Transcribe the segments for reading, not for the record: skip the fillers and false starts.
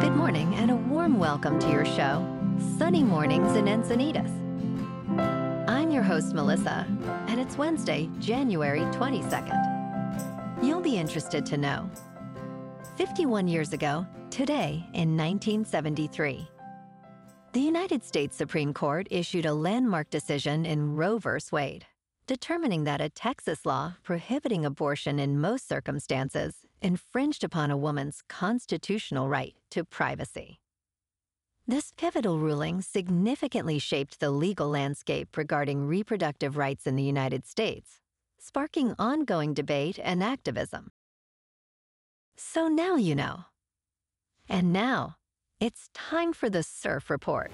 Good morning and a warm welcome to your show, Sunny Mornings in Encinitas. I'm your host, Melissa, and it's Wednesday, January 22nd. You'll be interested to know. 51 years ago, today in 1973, the United States Supreme Court issued a landmark decision in Roe v. Wade, determining that a Texas law prohibiting abortion in most circumstances infringed upon a woman's constitutional right to privacy. This pivotal ruling significantly shaped the legal landscape regarding reproductive rights in the United States, sparking ongoing debate and activism. So now you know. And now, it's time for the Surf Report.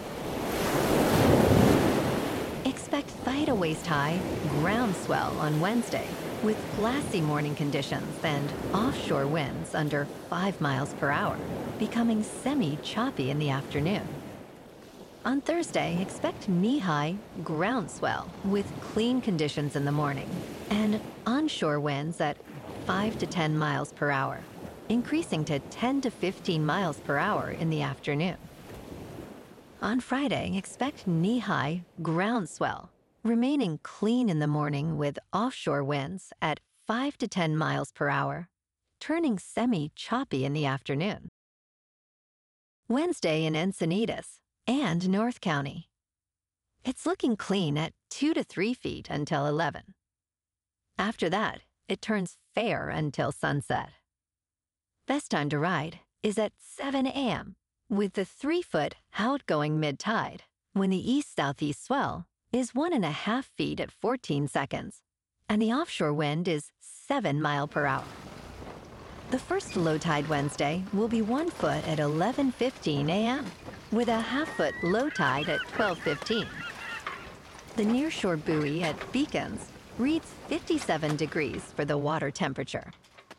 Expect thigh to waist high ground swell on Wednesday with glassy morning conditions and offshore winds under 5 miles per hour, becoming semi-choppy in the afternoon. On Thursday, expect knee-high ground swell with clean conditions in the morning and onshore winds at 5 to 10 miles per hour, increasing to 10 to 15 miles per hour in the afternoon. On Friday, expect knee-high ground swell, remaining clean in the morning with offshore winds at 5 to 10 miles per hour, turning semi-choppy in the afternoon. Wednesday in Encinitas and North County. It's looking clean at 2 to 3 feet until 11. After that, it turns fair until sunset. Best time to ride is at 7 a.m. with the 3-foot outgoing mid-tide when the east-southeast swell is 1.5 feet at 14 seconds, and the offshore wind is 7 miles per hour. The first low tide Wednesday will be 1 foot at 11:15 a.m. with a half-foot low tide at 12:15. The nearshore buoy at Beacons reads 57 degrees for the water temperature.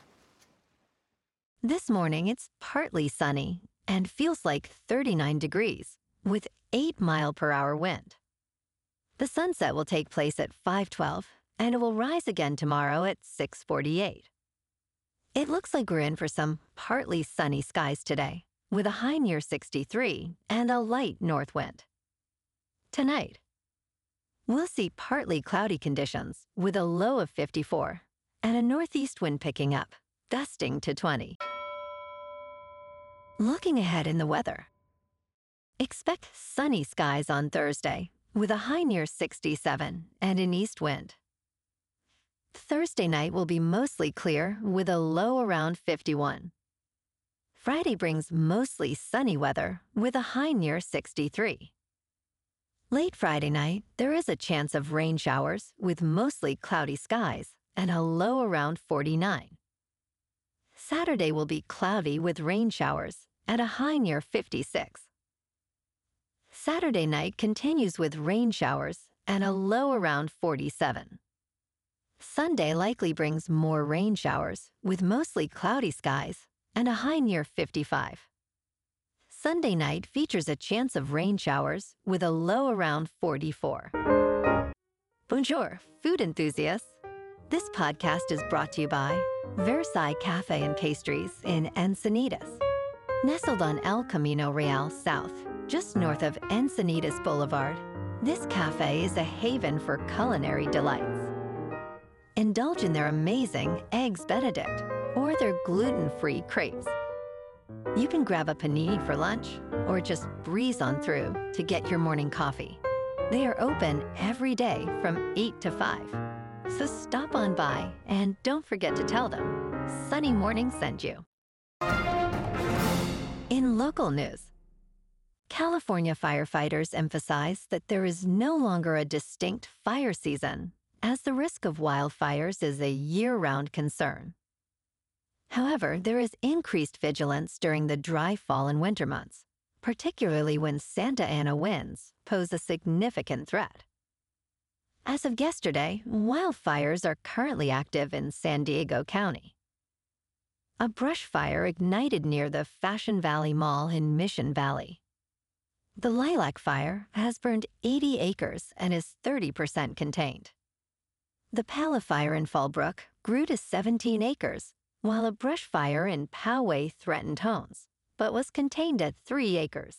This morning, it's partly sunny and feels like 39 degrees with 8 mile per hour wind. The sunset will take place at 5:12 and it will rise again tomorrow at 6:48. It looks like we're in for some partly sunny skies today with a high near 63 and a light north wind. Tonight, we'll see partly cloudy conditions with a low of 54 and a northeast wind picking up, gusting to 20. Looking ahead in the weather. Expect sunny skies on Thursday with a high near 67 and an east wind. Thursday night will be mostly clear with a low around 51. Friday brings mostly sunny weather with a high near 63. Late Friday night, there is a chance of rain showers with mostly cloudy skies and a low around 49. Saturday will be cloudy with rain showers at a high near 56. Saturday night continues with rain showers and a low around 47. Sunday likely brings more rain showers with mostly cloudy skies and a high near 55. Sunday night features a chance of rain showers with a low around 44. Bonjour, food enthusiasts. This podcast is brought to you by Versailles Cafe and Pastries in Encinitas. Nestled on El Camino Real South, just north of Encinitas Boulevard, this cafe is a haven for culinary delights. Indulge in their amazing Eggs Benedict or their gluten-free crepes. You can grab a panini for lunch or just breeze on through to get your morning coffee. They are open every day from 8 to 5. So stop on by and don't forget to tell them Sunny Morning sent you. In local news, California firefighters emphasize that there is no longer a distinct fire season, as the risk of wildfires is a year-round concern. However, there is increased vigilance during the dry fall and winter months, particularly when Santa Ana winds pose a significant threat. As of yesterday, wildfires are currently active in San Diego County. A brush fire ignited near the Fashion Valley Mall in Mission Valley. The lilac fire has burned 80 acres and is 30% contained. The Pala fire in Fallbrook grew to 17 acres, while a brush fire in Poway threatened homes, but was contained at 3 acres.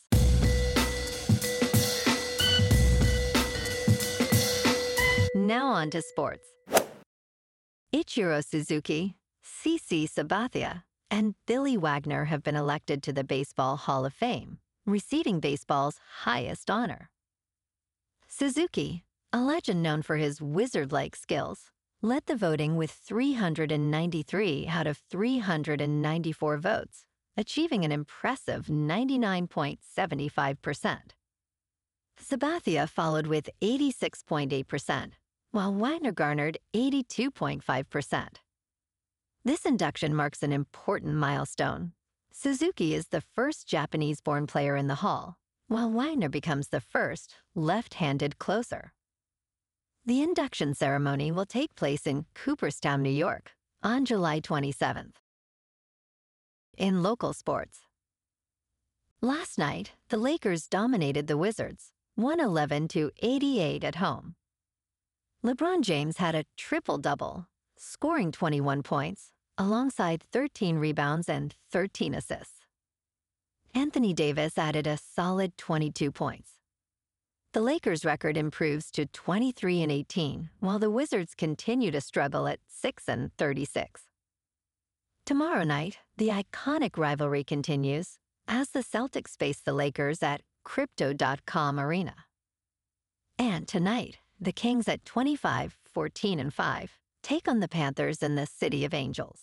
Now on to sports. Ichiro Suzuki, CC Sabathia, and Billy Wagner have been elected to the Baseball Hall of Fame, receiving baseball's highest honor. Suzuki, a legend known for his wizard-like skills, led the voting with 393 out of 394 votes, achieving an impressive 99.75%. Sabathia followed with 86.8%, while Wagner garnered 82.5%. This induction marks an important milestone. Suzuki is the first Japanese-born player in the Hall, while Wagner becomes the first left-handed closer. The induction ceremony will take place in Cooperstown, New York, on July 27th. In local sports. Last night, the Lakers dominated the Wizards, 111-88 at home. LeBron James had a triple-double, scoring 21 points, alongside 13 rebounds and 13 assists. Anthony Davis added a solid 22 points. The Lakers' record improves to 23-18, while the Wizards continue to struggle at 6-36. Tomorrow night, the iconic rivalry continues as the Celtics face the Lakers at Crypto.com Arena. And tonight, the Kings at 25-14-5 take on the Panthers in the City of Angels.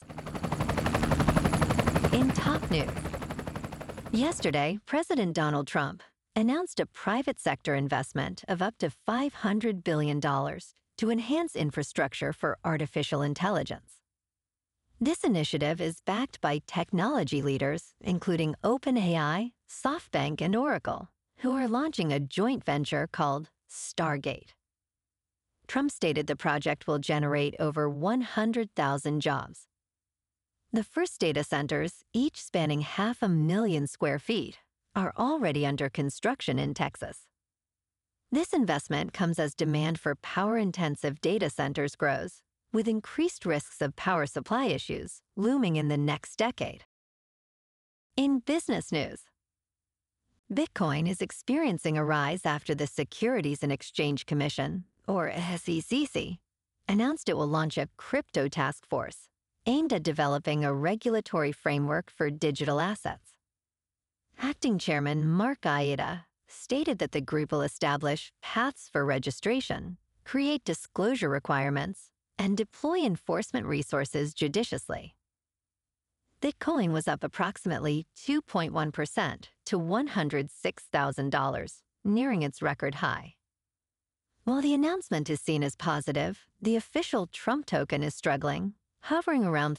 In top news, yesterday, President Donald Trump announced a private sector investment of up to $500 billion to enhance infrastructure for artificial intelligence. This initiative is backed by technology leaders, including OpenAI, SoftBank, and Oracle, who are launching a joint venture called Stargate. Trump stated the project will generate over 100,000 jobs. The first data centers, each spanning 500,000 square feet, are already under construction in Texas. This investment comes as demand for power-intensive data centers grows, with increased risks of power supply issues looming in the next decade. In business news, Bitcoin is experiencing a rise after the Securities and Exchange Commission, or SEC, announced it will launch a crypto task force aimed at developing a regulatory framework for digital assets. Acting Chairman Mark Aida stated that the group will establish paths for registration, create disclosure requirements, and deploy enforcement resources judiciously. Bitcoin was up approximately 2.1% to $106,000, nearing its record high. While the announcement is seen as positive, the official Trump token is struggling, hovering around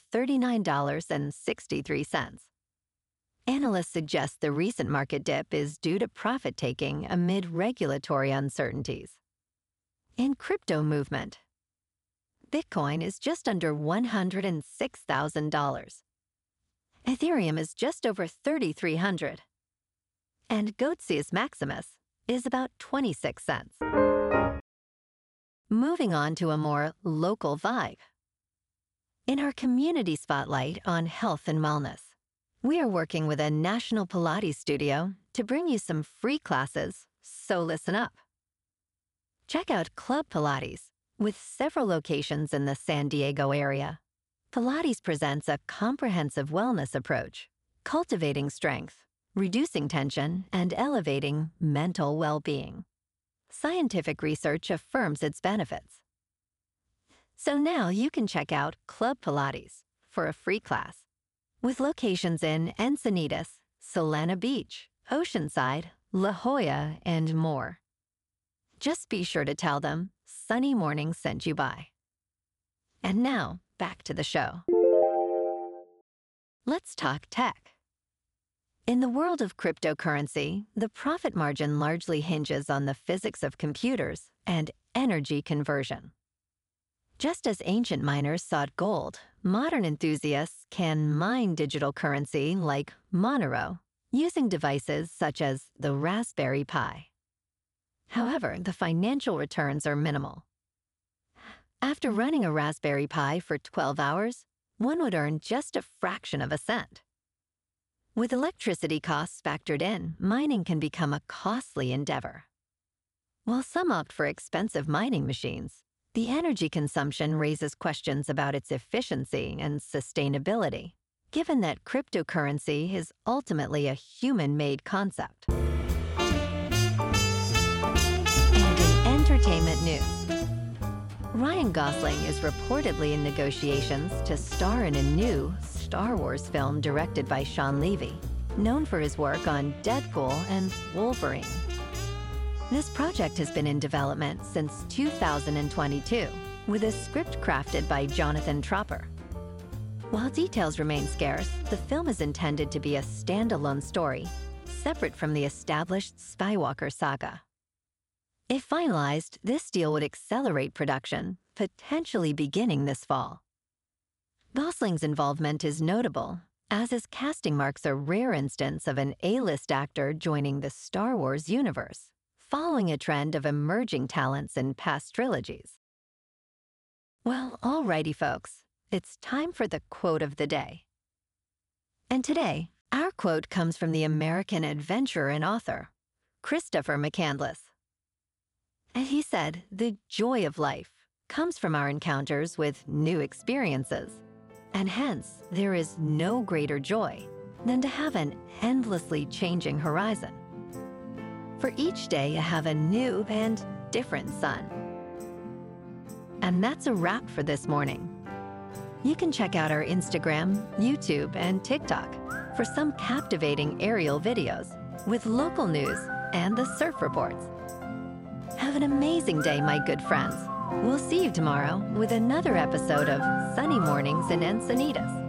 $39.63. Analysts suggest the recent market dip is due to profit-taking amid regulatory uncertainties. In crypto movement, Bitcoin is just under $106,000. Ethereum is just over $3,300. And Goatsius Maximus is about 26 cents. Moving on to a more local vibe. In our community spotlight on health and wellness, we are working with a national Pilates studio to bring you some free classes, so listen up. Check out Club Pilates, with several locations in the San Diego area. Pilates presents a comprehensive wellness approach, cultivating strength, reducing tension, and elevating mental well-being. Scientific research affirms its benefits. So now you can check out Club Pilates for a free class, with locations in Encinitas, Solana Beach, Oceanside, La Jolla, and more. Just be sure to tell them Sunny Morning sent you by. And now, back to the show. Let's talk tech. In the world of cryptocurrency, the profit margin largely hinges on the physics of computers and energy conversion. Just as ancient miners sought gold, modern enthusiasts can mine digital currency like Monero, using devices such as the Raspberry Pi. However, the financial returns are minimal. After running a Raspberry Pi for 12 hours, one would earn just a fraction of a cent. With electricity costs factored in, mining can become a costly endeavor. While some opt for expensive mining machines, the energy consumption raises questions about its efficiency and sustainability, given that cryptocurrency is ultimately a human-made concept. And in entertainment news, Ryan Gosling is reportedly in negotiations to star in a new Star Wars film directed by Sean Levy, known for his work on Deadpool and Wolverine. This project has been in development since 2022, with a script crafted by Jonathan Tropper. While details remain scarce, the film is intended to be a standalone story, separate from the established Skywalker saga. If finalized, this deal would accelerate production, potentially beginning this fall. Gosling's involvement is notable, as his casting marks a rare instance of an A-list actor joining the Star Wars universe, following a trend of emerging talents in past trilogies. Well, alrighty folks, it's time for the quote of the day. And today, our quote comes from the American adventurer and author, Christopher McCandless. And he said, "The joy of life comes from our encounters with new experiences, and hence there is no greater joy than to have an endlessly changing horizon. For each day I have a new and different sun." And that's a wrap for this morning. You can check out our Instagram, YouTube, and TikTok for some captivating aerial videos with local news and the surf reports. Have an amazing day, my good friends. We'll see you tomorrow with another episode of Sunny Mornings in Encinitas.